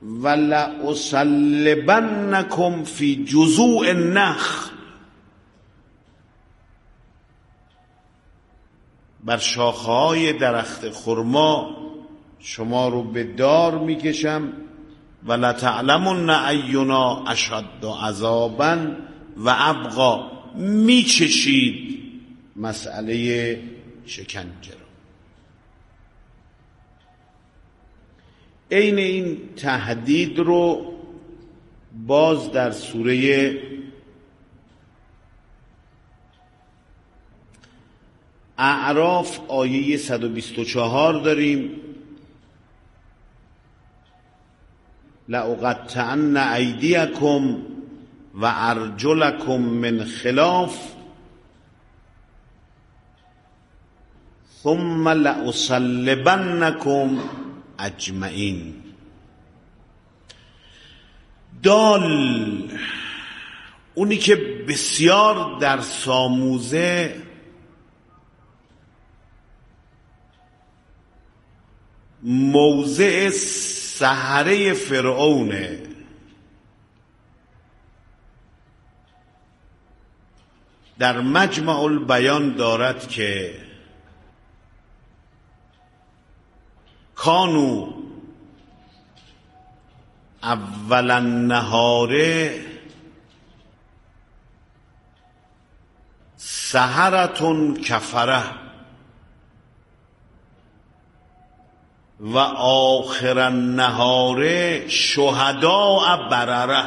ولأصلبنکم فی جذوع النخل، بر شاخه‌های درخت خرما شما رو به دار میکشم. ولتعلمن اینا اشد عذابا و ابقا، میچشید مسئله شکنجه رو. عین این تهدید رو باز در سوره اعراف آیه 124 داریم. لأقطعن ایدیکم و ارجلکم من خلاف ثم لأصلبنکم اجمعین. دال، اونی که بسیار در ساموزه، موضع سحره فرعونه. در مجمع البیان دارد که کانو اول النهار سحرة کفره و آخر النهار شهداء برره.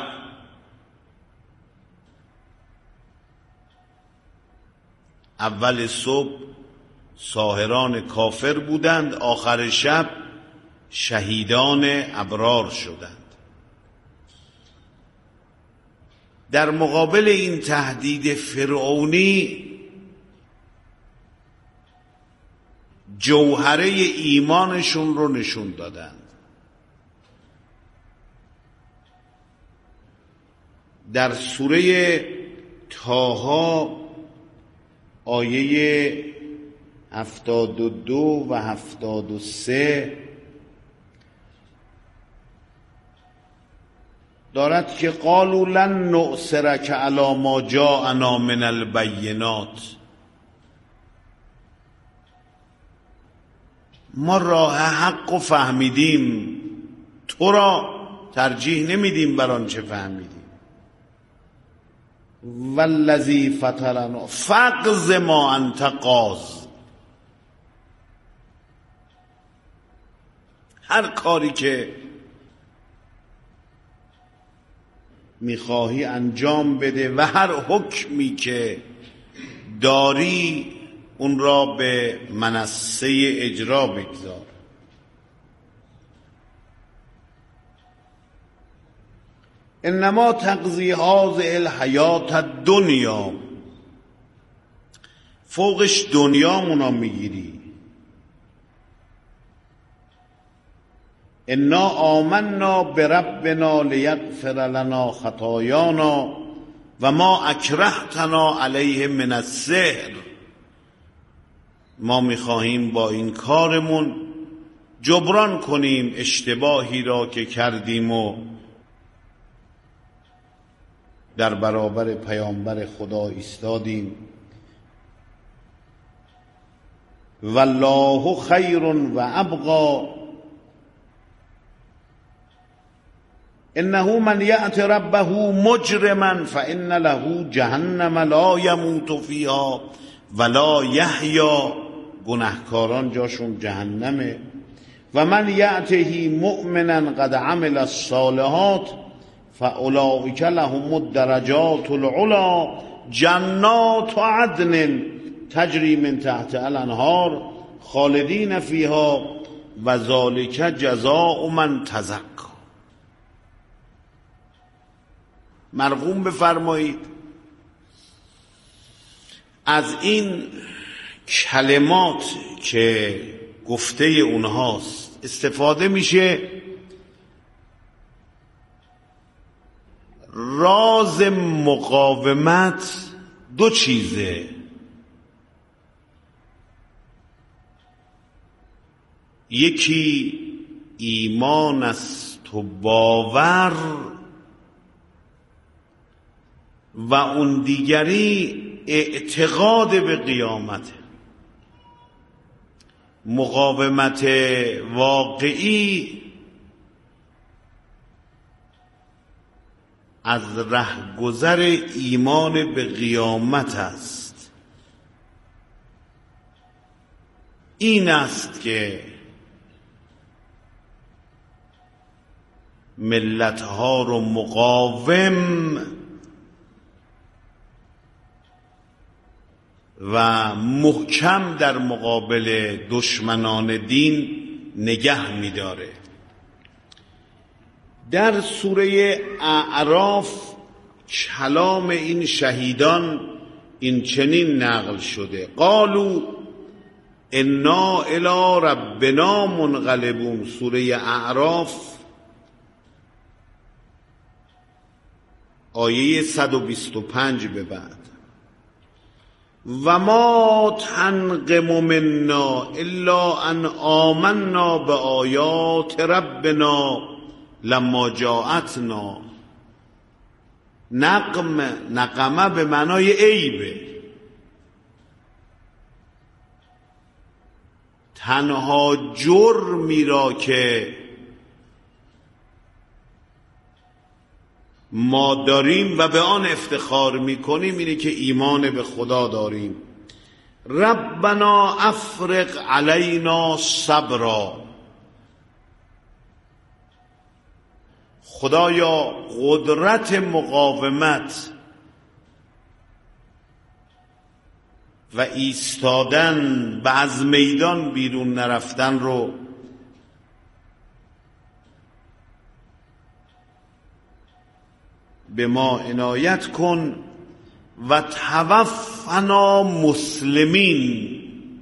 اول صبح ساحران کافر بودند، آخر شب شهیدان ابرار شدند. در مقابل این تهدید فرعونی جوهره ایمانشون رو نشون دادند. در سوره طه آیه 72 و 73 دارد که قالوا لن نؤثرک علی ما جاءنا من البینات، ما راه حق و فهمیدیم، تو را ترجیح نمیدیم بر آنچه فهمیدیم. والذی فطرنا فاقض ما انت قاض، هر کاری که میخواهی انجام بده و هر حکمی که داری اون را به منصه اجرا بگذار. انما تقضی هذه الحیات الدنیا، فوقش دنیامونو میگیری. انا آمنا بربنا لیغفر لنا خطایانا و ما اکرهتنا علیه من السحر، ما میخواهیم با این کارمون جبران کنیم اشتباهی را که کردیم و در برابر پیامبر خدا ایستادیم. والله خیر و ابقا، انه من یأت ربه مجرما فان له جهنم لا یموت فیها ولا یحیا، گناهکاران جاشون جهنمه. و من یأته مؤمنا قد عمل الصالحات فاولئک لهم الدرجات العلی جنات عدن تجری من تحتها الانهار خالدین فیها و ذلک جزاء من تزکی. مرغوم بفرمایید از این کلمات که گفته اونهاست استفاده میشه راز مقاومت دو چیزه. یکی ایمان است تو باور و اون دیگری اعتقاد به قیامت. مقاومت واقعی از رهگذر ایمان به قیامت است. این است که ملتها رو مقاوم و محکم در مقابل دشمنان دین نگه می‌داره. در سوره اعراف کلام این شهیدان این چنین نقل شده: قالوا انا الی ربنا منقلبون. سوره اعراف آیه 125 به بعد. و ما تنقم منا الا ان آمنا بآیات ربنا لما جاءتنا. نقمه به معنای عیبه. تنها جرمی را که ما داریم و به آن افتخار میکنیم اینه که ایمان به خدا داریم. ربنا افرغ علینا صبرا. خدایا قدرت مقاومت و ایستادن و از میدان بیرون نرفتن رو به ما عنایت کن و توفنا مسلمین.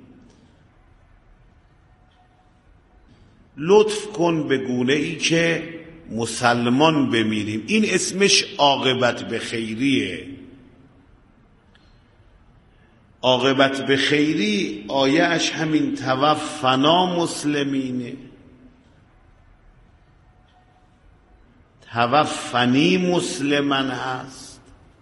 لطف کن به گونه ای که مسلمان بمیریم. این اسمش عاقبت به خیریه. عاقبت به خیری آیه‌اش همین توفنا مسلمینه. توفنی مسلمن هست،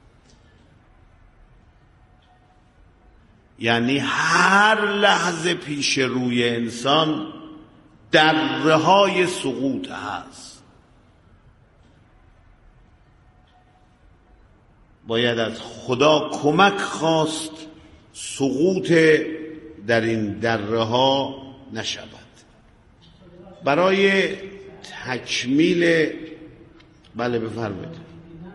یعنی هر لحظه پیش روی انسان درهای سقوط هست. باید از خدا کمک خواست سقوط در این درها نشود. برای تکمیل بله بفرمایید.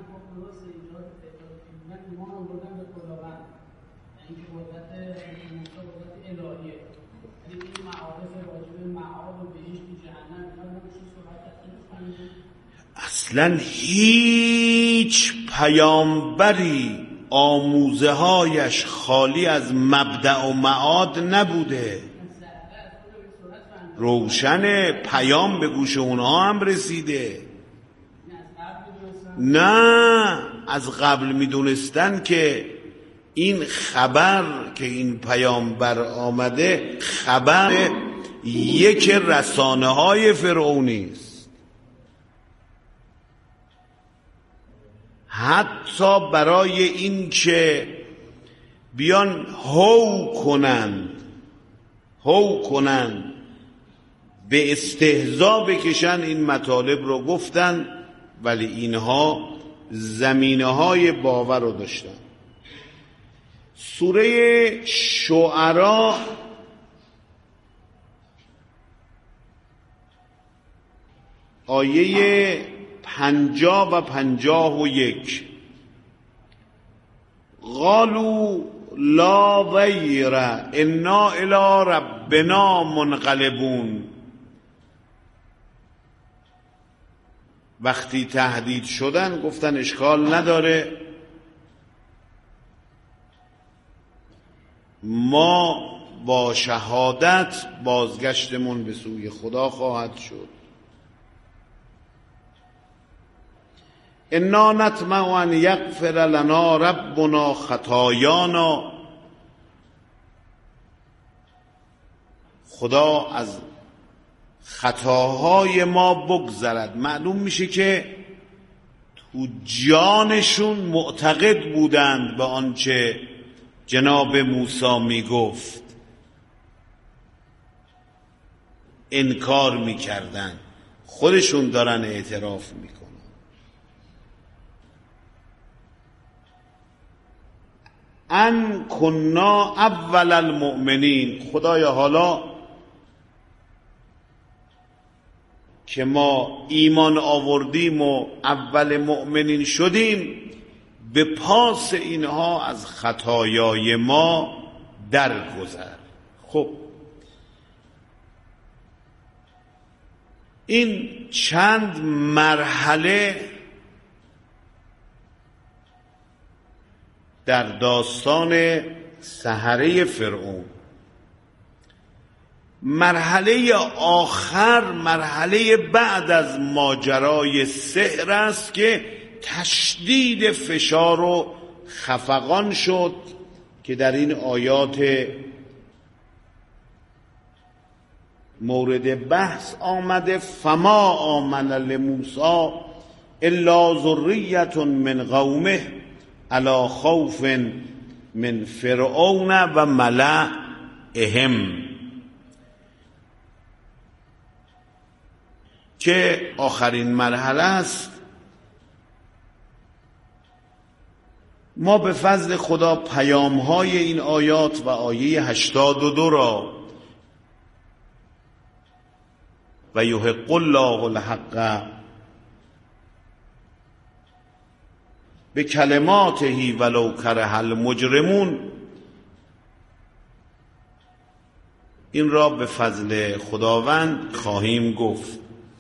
اصلا هیچ پیامبری آموزه هایش خالی از مبدأ و معاد نبوده. روشن پیام به گوش اونها هم رسیده. نه از قبل میدونستن که این خبر که این پیامبر آمده خبر یک رسانه های فرعونی است. حتی برای این که بیان هو کنند به استهزا بکشن این مطالب رو گفتن، ولی اینها زمینه های باور رو داشتن. سوره شعراء آیه 50 و 51: قالوا لا ضیر انا الی ربنا منقلبون. وقتی تهدید شدن گفتن اشکال نداره، ما با شهادت بازگشتمون به سوی خدا خواهد شد. انا نطمع ان یغفر لنا ربنا خطایانا. خدا از خطاهای ما بگذرد. معلوم میشه که تو جانشون معتقد بودند به آنچه جناب موسی میگفت، انکار میکردن، خودشون دارن اعتراف میکنن. ان کنا اول المؤمنین، خدایا حالا که ما ایمان آوردیم و اول مؤمنین شدیم، به پاس اینها از خطایای ما درگذر. خب این چند مرحله در داستان سحره فرعون. مرحله آخر، مرحله بعد از ماجرای سحر است که تشدید فشار و خفقان شد که در این آیات مورد بحث آمده. فما آمن لموسی الا ذریة من قومه علی خوف من فرعون و ملئهم، که آخرین مرحله است. ما به فضل خدا پیام‌های این آیات و آیه 82 را و یحق الله الحق به کلماته ولو کره المجرمون، این را به فضل خداوند خواهیم گفت.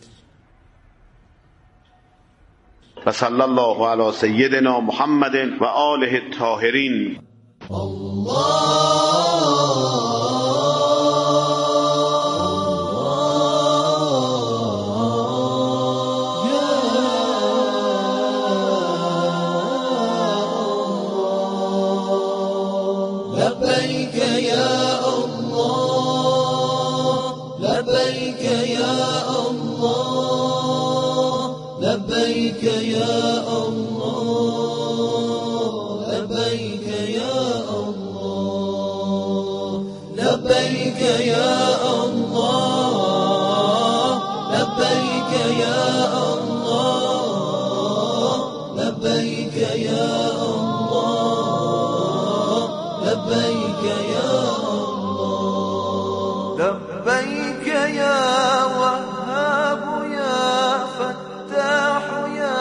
و صلی الله علی سیدنا محمد و آله الطاهرین. لبيك يا الله لبيك يا الله لبيك يا الله لبيك يا الله لبيك يا الله لبيك يا الله لبيك يا الله لبيك يا الله لبيك يا وهاب يا فتاح يا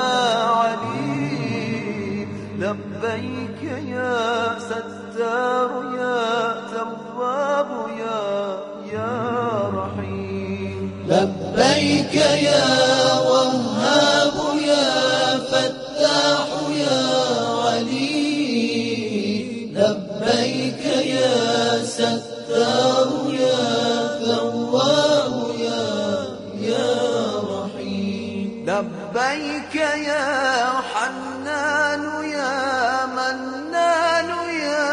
عليم لبيك يا ستار يا تواب يا رحيم لبيك يا وهاب يا فتاح يا عليم لبيك يا ستار يا تواب يا رحيم لبيك يا حنان يا منان يا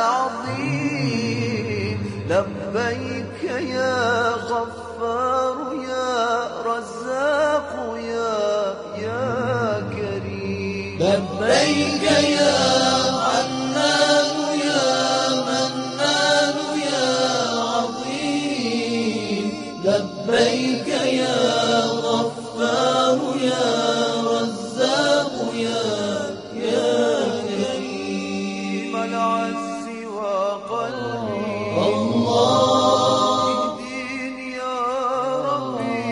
عظيم لبيك يا غفار يا رزاق يا كريم لبيك يا حنان يا منان يا عظيم لبيك يا غفار يا رزاق يا كريم العز وقلبي الله اهديني يا ربي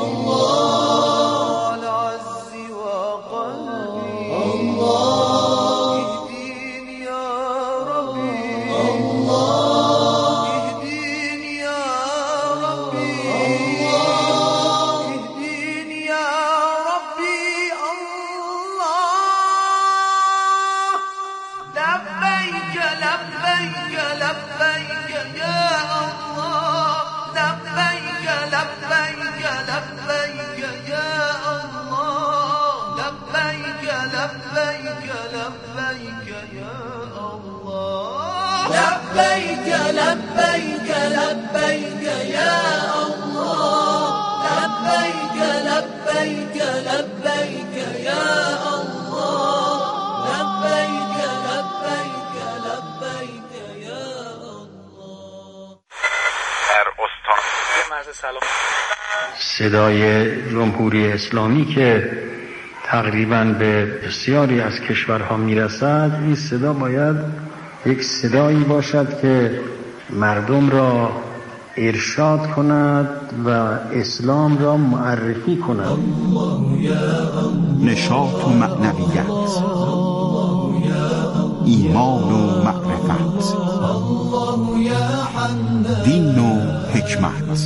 الله العز وقلبي الله اهديني يا ربي الله اهديني يا ربي الله اهديني يا ربي الله لبيك لبيك لبيك يا الله لبيك لبيك لبيك يا الله لبيك لبيك لبيك يا الله لبيك لبيك لبيك يا الله لبیک لبیک یا الله لبیک لبیک لبیک یا الله. در استان مرز سلام صدای جمهوری اسلامی که تقریباً به بسیاری از کشورها میرسد، این صدا باید یک صدایی باشد که مردم را ارشاد کند و اسلام را معرفی کند. نشاط و معنویت، ایمان و معرفت، دین و حکمت،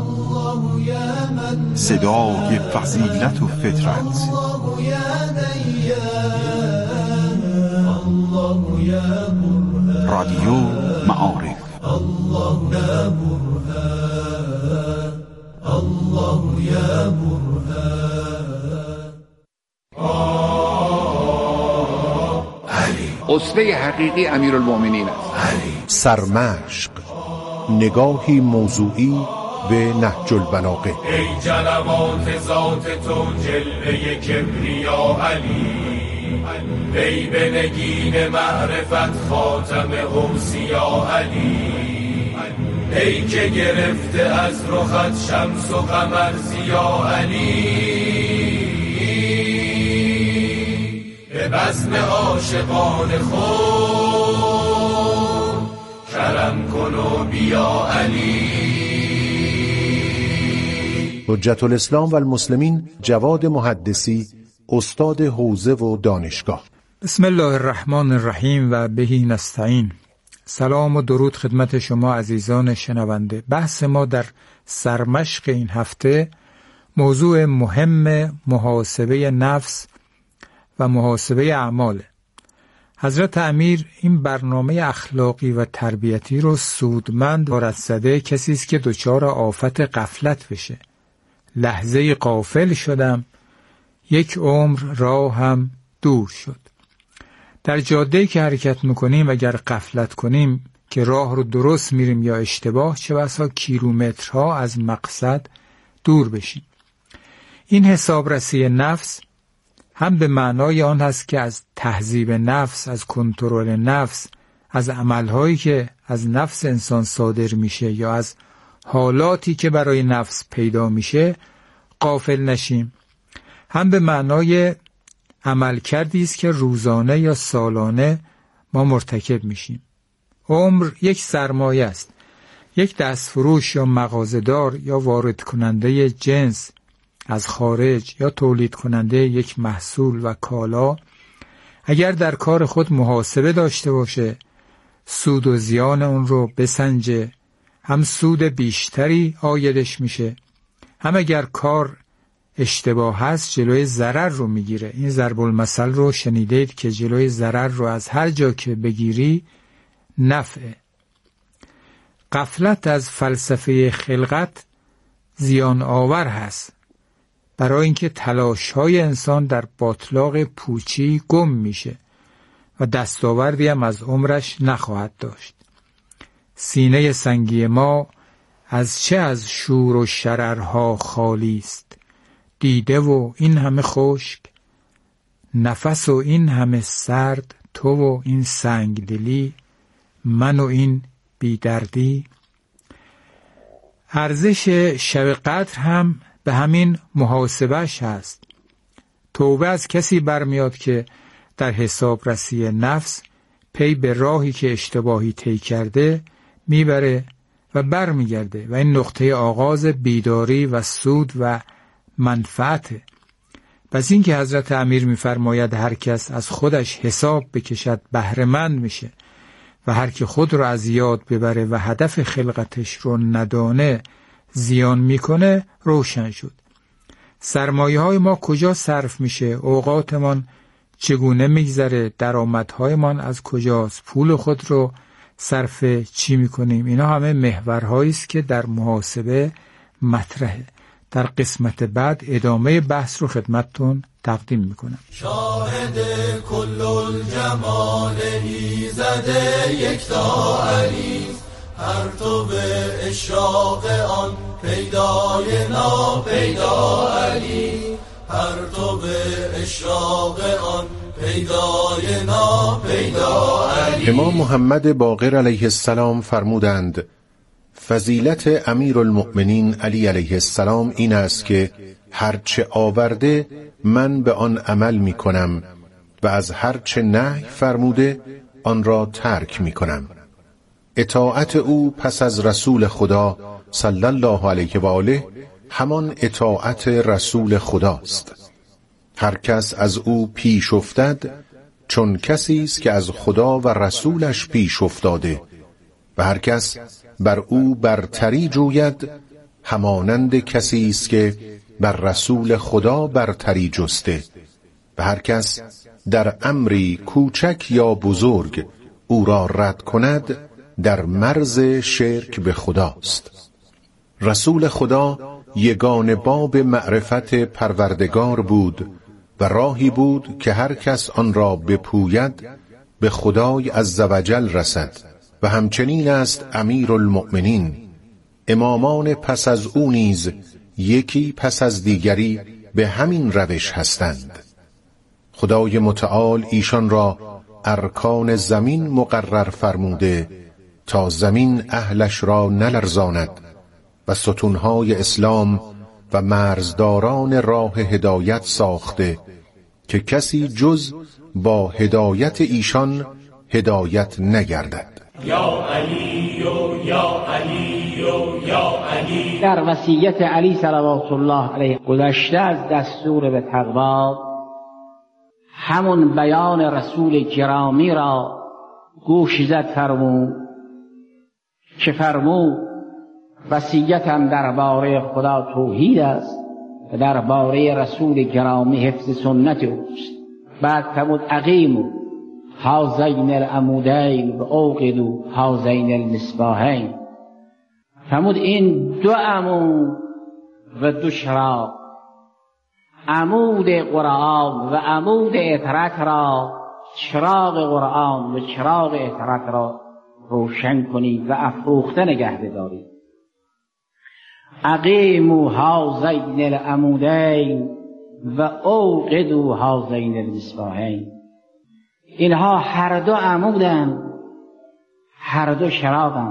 صدای فضیلت و فطرت، رادیو معارف. اسوه حقیقی امیرالمومنین است. سرمشق، نگاهی موضوعی به نهج البلاغه. ای جلوات ذات تو جلوه کبریا علی، ای به نگین معرفت خاتم اوصیا علی، ای که گرفته از رخت شمس و قمر ضیا علی، به بزم عاشقان خود کرم کن و بیا علی. حجت الاسلام و المسلمین جواد محدثی، استاد حوزه و دانشگاه. بسم الله الرحمن الرحیم و بهی نستعین. سلام و درود خدمت شما عزیزان شنونده. بحث ما در سرمشق این هفته موضوع مهم محاسبه نفس و محاسبه اعمال. حضرت امیر این برنامه اخلاقی و تربیتی رو سودمند و رصده کسی است که دچار آفت غفلت بشه. لحظه غافل شدم، یک عمر راه هم دور شد. در جاده‌ای که حرکت میکنیم اگر غفلت کنیم که راه رو درست میریم یا اشتباه، چه بسا کیلومترها از مقصد دور بشیم. این حسابرسی نفس هم به معنای آن هست که از تهذیب نفس، از کنترل نفس، از عملهایی که از نفس انسان صادر میشه یا از حالاتی که برای نفس پیدا میشه غافل نشیم، هم به معنای عمل کردی است که روزانه یا سالانه ما مرتکب میشیم. عمر یک سرمایه است. یک دستفروش یا مغازه‌دار یا وارد کننده جنس از خارج یا تولید کننده یک محصول و کالا اگر در کار خود محاسبه داشته باشه، سود و زیان اون رو بسنجه، هم سود بیشتری عایدش میشه، هم اگر کار اشتباه هست جلوی ضرر رو میگیره. این ضرب المثل رو شنیدید که جلوی ضرر رو از هر جا که بگیری نفعه. غفلت از فلسفه خلقت زیان آور هست، برای اینکه تلاش‌های انسان در باطلاق پوچی گم میشه و دستاوردی هم از عمرش نخواهد داشت. سینه سنگی ما از چه از شور و شررها خالی است، دیده و این همه خشک، نفس و این همه سرد، تو و این سنگ دلی، من و این بیدردی. ارزش شب قدر هم به همین محاسبهش هست. توبه از کسی برمیاد که در حسابرسی نفس پی به راهی که اشتباهی طی کرده میبره و برمیگرده و این نقطه آغاز بیداری و سود و منفعته. پس این که حضرت امیر میفرماید هر کس از خودش حساب بکشد بهره‌مند میشه و هر که خود رو از یاد ببره و هدف خلقتش رو ندانه زیان میکنه روشن شد. سرمایه های ما کجا صرف میشه؟ اوقاتمان چگونه میگذره؟ درآمدهایمان از کجاست؟ پول خود رو صرف چی میکنیم؟ اینا همه محورهایی است که در محاسبه مطرحه. در قسمت بعد ادامه بحث رو خدمتتون تقدیم میکنم. شاهد کل الجمال ایزد یکتا علی، هر تو به اشراق آن پیدای ناپیدا علی، پرتو اشراق آن پیدای ناپیدا علی. امام محمد باقر علیه السلام فرمودند فضیلت امیرالمؤمنین علی علیه السلام این است که هرچه آورده من به آن عمل می کنم و از هرچه نهی فرموده آن را ترک می کنم. اطاعت او پس از رسول خدا صلی الله علیه و آله همان اطاعت رسول خداست. هر کس از او پیش افتد چون کسی است که از خدا و رسولش پیش افتاده و هر کس بر او برتری جوید همانند کسی است که بر رسول خدا برتری جسته و هر کس در امری کوچک یا بزرگ او را رد کند در مرز شرک به خداست. رسول خدا یگانه باب معرفت پروردگار بود و راهی بود که هر کس آن را بپوید به خدای عزوجل رسد و همچنین است امیرالمؤمنین. امامان پس از او نیز یکی پس از دیگری به همین روش هستند. خدای متعال ایشان را ارکان زمین مقرر فرموده تا زمین اهلش را نلرزاند و ستونهای اسلام و مرزداران راه هدایت ساخته که کسی جز با هدایت ایشان هدایت نگردد. یا علی یا علی یا علی. در وصیت علی صلوات الله علیه گذشته از دستور به تقوا همون بیان رسول گرامی را گوش زد فرمود که فرمود وصیتم درباره خدا توحید است و درباره رسول گرامی حفظ سنت اوست. بعد فرمود اقیموا هذین العمودین و اوقدوا هذین المصباحین. فرمود این دو عمود و دو چراغ، عمود قرآن و عمود اطرت را، چراغ قرآن و چراغ اطرت را روشن کنید و افروخته نگه بدارید. اقیموا هذین العمودین و اوقدوا هذین المصباحین. اینها هر دو عمودن، هر دو چراغن.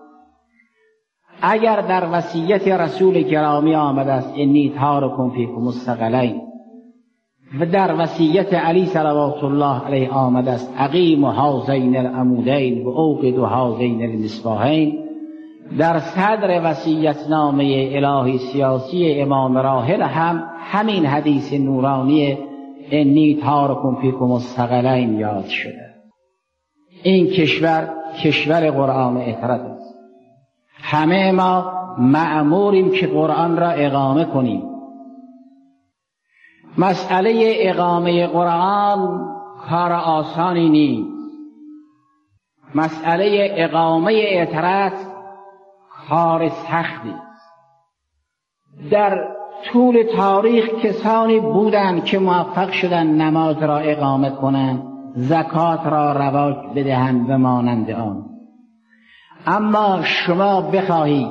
اگر در وصیت رسول گرامی آمده است انی تارکم فیکم الثقلین و در وصیت علی صلوات الله علیه آمده است اقیموا هذین العمودین و اوقدوا هذین المصباحین، در صدر وصیت‌نامه الهی سیاسی امام راحل هم همین حدیث نورانی انی تارکم فیکم الثقلین یاد شده. این کشور قرآن اطرت است. همه ما مأموریم که قرآن را اقامه کنیم. مسئله اقامه قرآن کار آسانی نیست. مسئله اقامه اطرت کار سختی است. در طول تاریخ کسانی بودند که موفق شدند نماز را اقامه کنند، زکات را رواج بدهند و مانند آن. اما شما بخواهید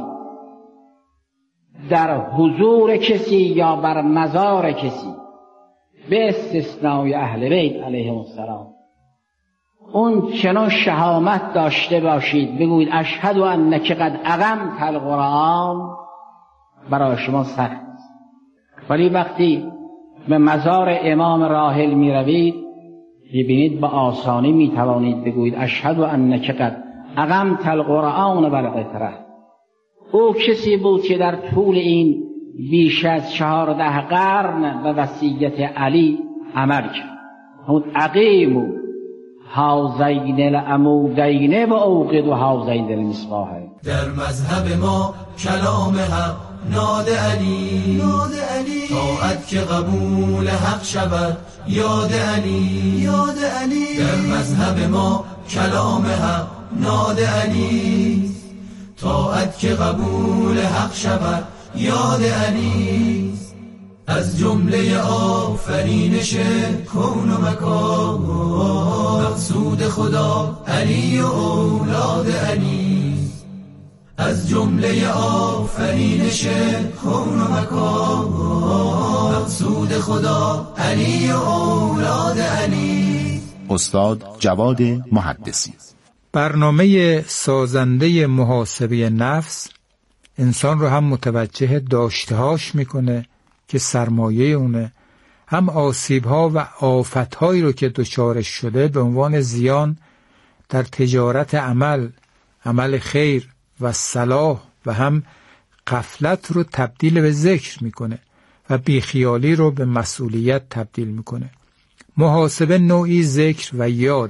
در حضور کسی یا بر مزار کسی به استثنای اهل بیت علیهم السلام اون چنان شهامت داشته باشید بگویید اشهد انک قد اقمت القرآن، برای شما سخت است. ولی وقتی به مزار امام راحل می روید ببینید با آسانی می توانید بگویید اشهد انک قد اقمت القرآن و القطره. او کسی بود که در طول این بیش از 14 قرن به وصیت علی عمل کرد. همون اقیموا هذین العمودین و اوقدوا هذین المصباحین. در مذهب ما کلام حق ناد علی، طاعت که قبول حق شود یاد علی. در مذهب ما کلام حق ناد علی، طاعت که قبول حق شود یاد علی. از جمله آفرینش کون و مکان مقصود خدا علی و اولاد علی. از جمله آفرینش کون و مکان، مقصود خدا علی و اولاد علی. استاد جواد محدثی. برنامه سازنده محاسبه نفس انسان رو هم متوجه داشتهاش میکنه که سرمایه اونه، هم آسیب‌ها و آفت‌هایی رو که دچارش شده به عنوان زیان در تجارت عمل خیر و صلاح و هم غفلت رو تبدیل به ذکر میکنه و بیخیالی رو به مسئولیت تبدیل میکنه. محاسبه نوعی ذکر و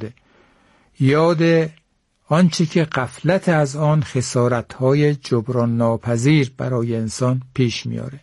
یاد آنچه که غفلت از آن خسارت‌های جبران ناپذیر برای انسان پیش میاره.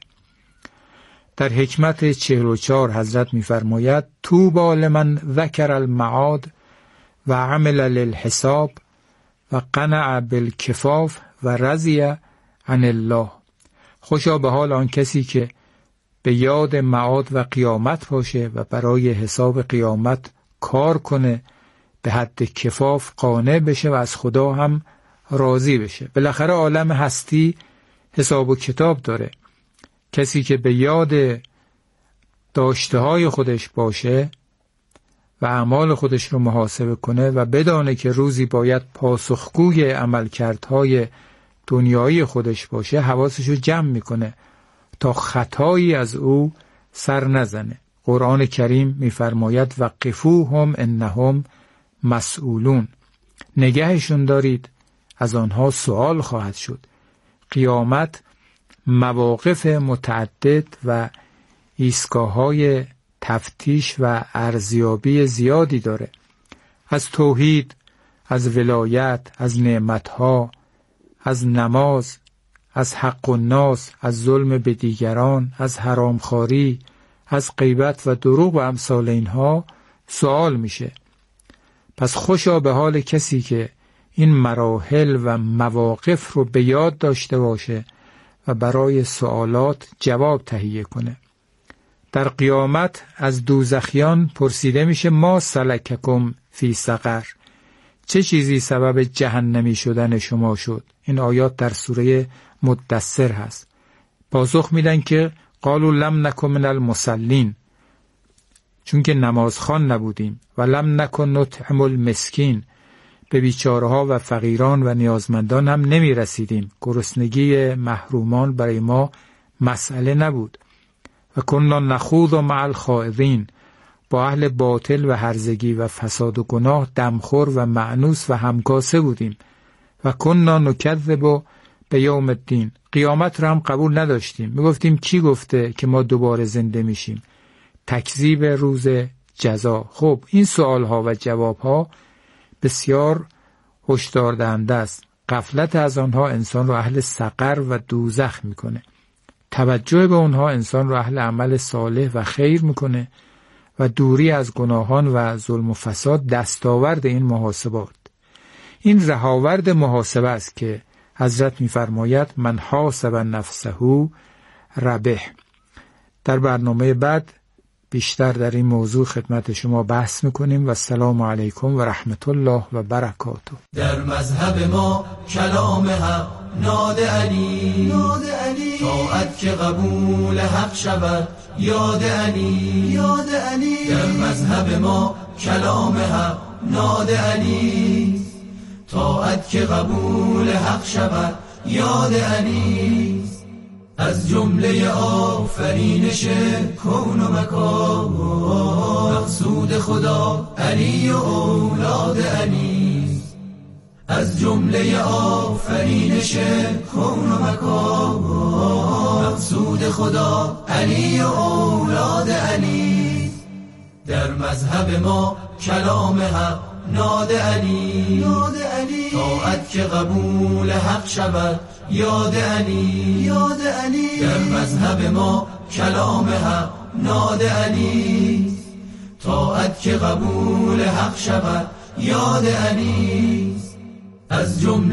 در حکمت 44 حضرت می‌فرماید طوبی لمن ذکر المعاد و عمل للحساب و قنع بالکفاف و رضی عن الله. خوشا به حال آن کسی که به یاد معاد و قیامت باشه و برای حساب قیامت کار کنه، به حد کفاف قانع بشه و از خدا هم راضی بشه. بالاخره عالم هستی حساب و کتاب داره. کسی که به یاد داشته‌های خودش باشه و اعمال خودش رو محاسبه کنه و بدانه که روزی باید پاسخگوی عملکردهای دنیایی خودش باشه، حواسش رو جمع میکنه تا خطایی از او سر نزنه. قرآن کریم میفرماید وقفوهم انهم مسئولون، نگهشون دارید از آنها سوال خواهد شد. قیامت مواقف متعدد و ایستگاه‌های تفتیش و ارزیابی زیادی داره، از توحید، از ولایت، از نعمتها، از نماز، از حق الناس، از ظلم به دیگران، از حرامخواری، از غیبت و دروغ و امثال اینها سوال میشه. پس خوشا به حال کسی که این مراحل و مواقف رو به یاد داشته باشه و برای سوالات جواب تهیه کنه. در قیامت از دوزخیان پرسیده میشه ما سلککم فی سقر، چه چیزی سبب جهنمی شدن شما شد؟ این آیات در سوره مدثر هست. پاسخ میدن که قالوا لم نکن من المصلین، چون که نمازخوان نبودیم، و لم نکن نطعم المسکین، به بیچاره‌ها و فقیران و نیازمندان هم نمی رسیدیم. گرسنگی محرومان برای ما مسئله نبود. و کنا نخوض مع الخائضین، با اهل باطل و هرزگی و فساد و گناه دمخور و مأنوس و همکاسه بودیم. و کنا نکذب به یوم الدین، قیامت رو هم قبول نداشتیم. میگفتیم کی گفته که ما دوباره زنده میشیم؟ تکذیب روز جزا. خب این سوالها و جوابها بسیار هشدار دهنده است. غفلت از آنها انسان رو اهل سقر و دوزخ میکنه. توجه به آنها انسان رو اهل عمل صالح و خیر میکنه و دوری از گناهان و ظلم و فساد دستاورد این محاسبات. این رهاورد محاسبه است که حضرت میفرماید من حاسب نفسه ربح. در برنامه بعد بیشتر در این موضوع خدمت شما بحث میکنیم و السلام علیکم و رحمت الله و برکاته. در مذهب ما کلام حق ناد علی، طاعت که قبول حق شود یاد علی. در مذهب ما کلام حق ناد علی، طاعت که قبول حق شود یاد علی. از جمله آفرینش کون و مکان، مقصود خدا علی و اولاد علی. از جمله آفرینش کون و مکان، مقصود خدا علی و اولاد علی. در مذهب ما کلام حق ناد علی، طاعت که قبول حق شود یاد علی. در مذهب ما کلام حق ناد علی، طاعت که قبول حق شود یاد علی. از جمله